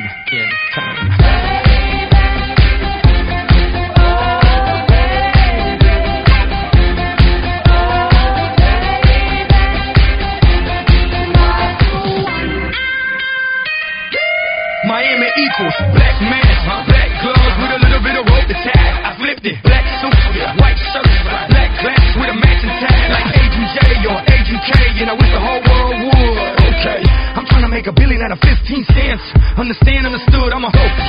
Miami equals black mask, black gloves with a little bit of rope to tie. I flipped it, black suit, white shirt, black glass with a matching tag, like Agent J or Agent K, and I wish the whole world would. Okay, I'm trying to make $1 billion out of 15 cents. Understood, I'm a hoe.